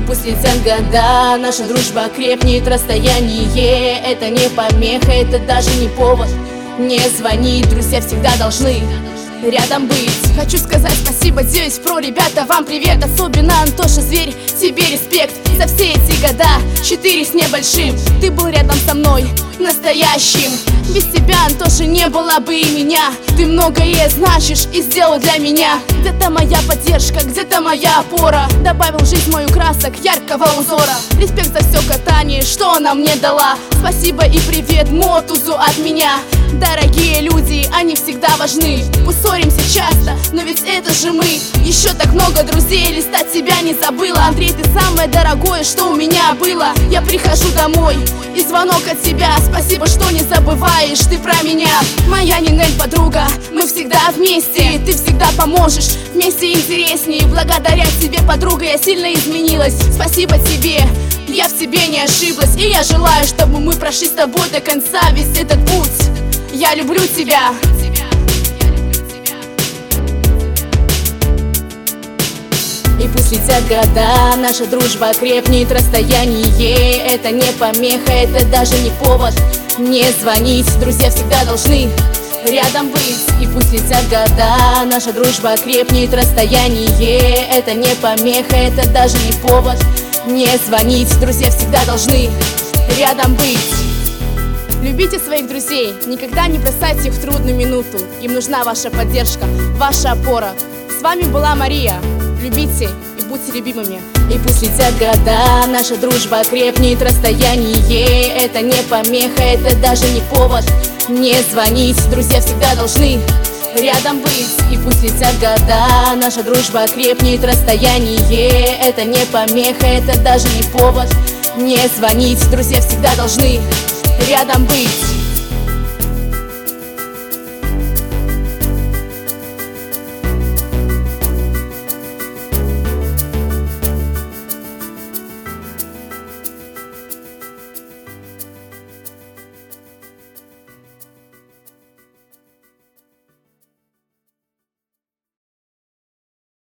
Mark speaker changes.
Speaker 1: пусть летят года, наша дружба крепнет, расстояние это не помеха, это даже не повод не звонить. Друзья всегда должны рядом быть. Хочу сказать спасибо 9 Pro, ребята, вам привет. Особенно Антоша, зверь, тебе респект. За все эти года, 4 с небольшим, ты был рядом со мной, настоящим. Без тебя, Антоша, не было бы и меня. Ты многое значишь и сделал для меня. Где-то моя поддержка, где-то моя опора. Добавил в жизнь мою красок, яркого узора. Респект за все катание, что она мне дала. Спасибо и привет Мотузу от меня. Дорогие люди, они всегда важны. Пусть ссоримся часто, но ведь это же мы. Еще так много друзей, листать тебя не забыла. Андрей, ты самое дорогое, что у меня было. Я прихожу домой и звонок от тебя. Спасибо, что не забываешь ты про меня. Моя Нинель подруга, мы всегда вместе. Ты всегда поможешь, вместе интереснее. Благодаря тебе, подруга, я сильно изменилась. Спасибо тебе, я в тебе не ошиблась. И я желаю, чтобы мы прошли с тобой до конца весь этот путь. Я люблю тебя. И пусть летят года, наша дружба крепнет, расстояние это не помеха, это даже не повод не звонить. Друзья всегда должны рядом быть. И пусть летят года, наша дружба крепнет, расстояние это не помеха, это даже не повод не звонить. Друзья всегда должны рядом быть. Любите своих друзей, никогда не бросайте их в трудную минуту. Им нужна ваша поддержка, ваша опора. С вами была Мария. Любите и будьте любимыми. И пусть летят года, наша дружба крепнет, расстояние это не помеха, это даже не повод не звонить. Друзья всегда должны рядом быть. И пусть летят года, наша дружба крепнет, расстояние это не помеха, это даже не повод не звонить. Друзья всегда должны рядом быть.